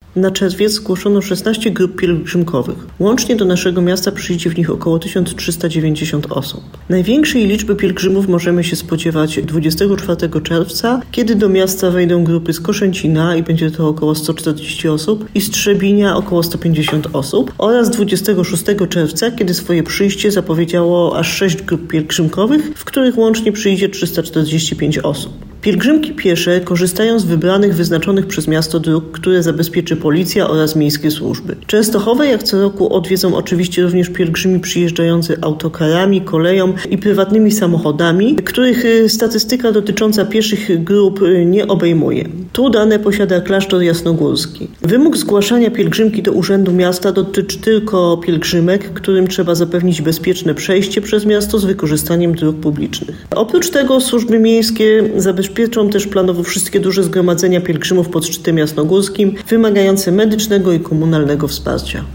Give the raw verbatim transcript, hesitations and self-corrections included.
Na czerwiec zgłoszono szesnaście grup pielgrzymkowych. Łącznie do naszego miasta przyjdzie w nich około tysiąc trzysta dziewięćdziesiąt osób. Największej liczby pielgrzymów możemy się spodziewać dwudziestego czwartego czerwca, kiedy do miasta wejdą grupy z Koszęcina i będzie to około sto czterdzieści osób i z Trzebinia około sto pięćdziesiąt osób, oraz dwudziestego szóstego czerwca, kiedy swoje przyjście zapowiedziało aż sześć grup pielgrzymkowych, w których łącznie przyjdzie trzysta czterdzieści pięć osób. Pielgrzymki piesze korzystają z wybranych, wyznaczonych przez miasto dróg, które zabezpieczy policja oraz miejskie służby. Częstochowę jak co roku odwiedzą oczywiście również pielgrzymi przyjeżdżający autokarami, koleją i prywatnymi samochodami, których statystyka dotycząca pieszych grup nie obejmuje. Tu dane posiada klasztor jasnogórski. Wymóg zgłaszania pielgrzymki do Urzędu Miasta dotyczy tylko pielgrzymek, którym trzeba zapewnić bezpieczne przejście przez miasto z wykorzystaniem dróg publicznych. Oprócz tego służby miejskie zabezpieczą też planowo wszystkie duże zgromadzenia pielgrzymów pod szczytem jasnogórskim, wymagające medycznego i komunalnego wsparcia.